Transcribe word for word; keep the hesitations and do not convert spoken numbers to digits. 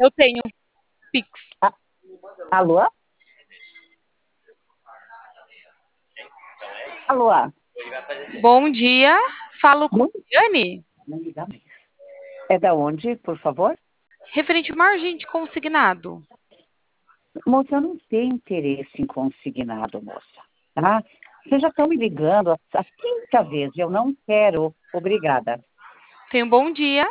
Eu tenho Pix. Ah, alô? Alô? Bom dia. Falo com Não, a Yane. não me dá mais. É da onde, por favor? Referente ao margem consignado. Moça, eu não tenho interesse em consignado, moça. Tá? Vocês já estão me ligando a, a quinta vez. Eu não quero. Obrigada. Tenha um bom dia.